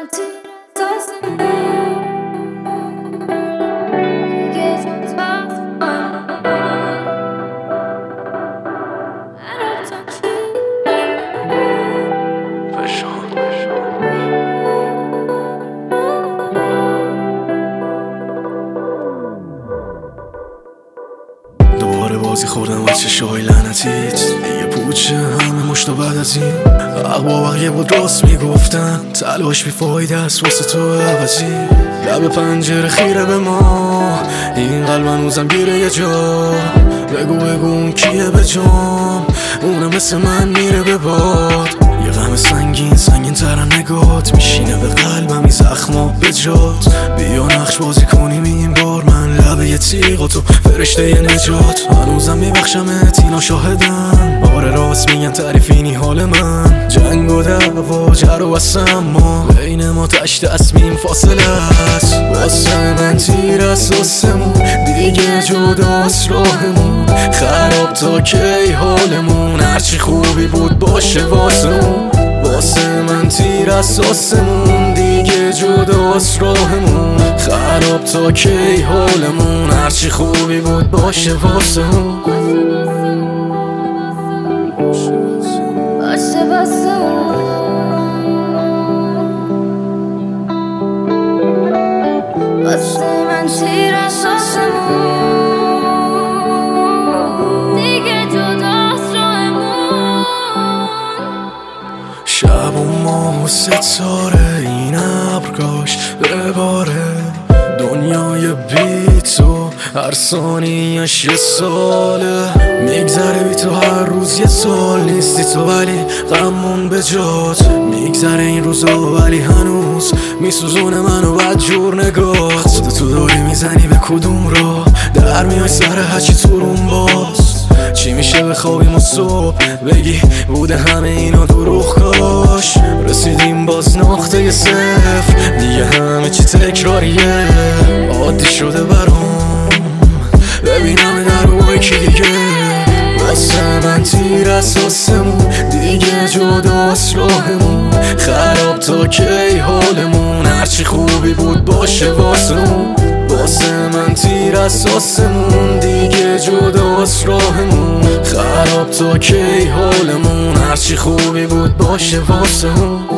دوباره بازی خوردم از چشای لعنتیت دیگه پوچه همه مشتا بعد از این حق با بقیه بود راست میگفتن تلاش بیفایده است واسه تو عوضی لب پنجره خیره به ما این قلب هنوزم گیره یه جا بگو اون کیه به جام اونم مثل من میره به باد یه غم سنگین ترن نگات میشینه به قلبم این زخما به جات بیا نقش بازی کنیم این بار من لبه یه تیغ و تو فرشته ی نجات هنوزم میبخشمت اینا شاهدن آره راست میگن تعریفینی حال من جنگ و دعوا جر و بسم ما بین ما تشت اسمیم فاصله است واسه من تیر از آسمون دیگه جداست راهمون خراب تا کی حالمون هرچی خوبی بود باشه واسمون واسه من تیر از آسمون دیگه جداست راهمون خراب تا کی حالمون هرچی خوبی بود باشه واسمون واسه من تیر از آسمون دیگه جداست راهمون شب و ماه و ستاره این ابرگاش بباره دنیای بی تو هر ثانیه‌اش یه ساله میگذره بی تو هر روز یه سال نیستی تو ولی غممون به جات میگذره این روزا ولی هنوز میسوزونه منو بد جور نگاه خودتو داری میزنی به کدوم راه در میای سر هرچی تو روم باز چی میشه بخوابیم و صبح بگی بوده همه اینا دروغ کاش رسیدیم باز نقطه صفر دیگه همه چی تکراریه عادی شده برام ببینم در روی کی دیگه واسه من تیر از آسمون دیگه جداست راهمون خراب تا کی حالمون هرچی خوبی بود باشه واسمون واسه من تیر از آسمون دیگه جداست راهمون خراب تا کی حالمون هرچی خوبی بود باشه واسمون